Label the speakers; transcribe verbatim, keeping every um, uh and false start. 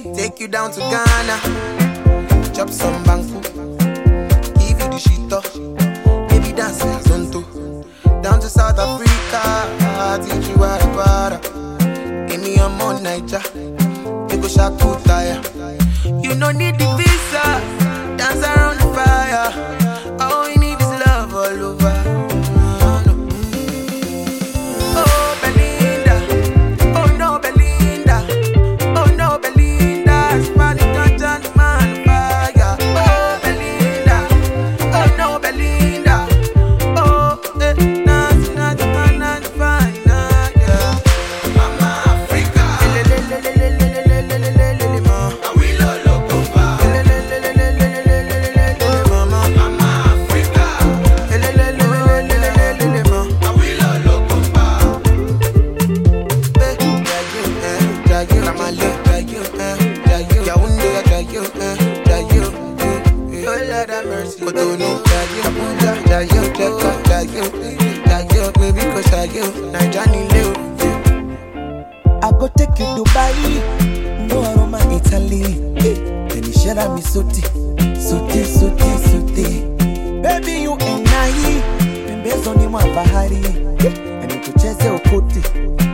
Speaker 1: Take you down to Ghana, chop some banku, give you the shito, baby dance like Zonto. Down to South Africa, teach you how to para. Give me a more Niger, you go shop to tire. You no need the visa, dance around the fire. All we need is love all over.
Speaker 2: I go take you Dubai, no Roma, Italy. Then you share me soti, soti, soti, soti. Baby, you and I, membezoni mwa bahari, and you kucheze ukoti.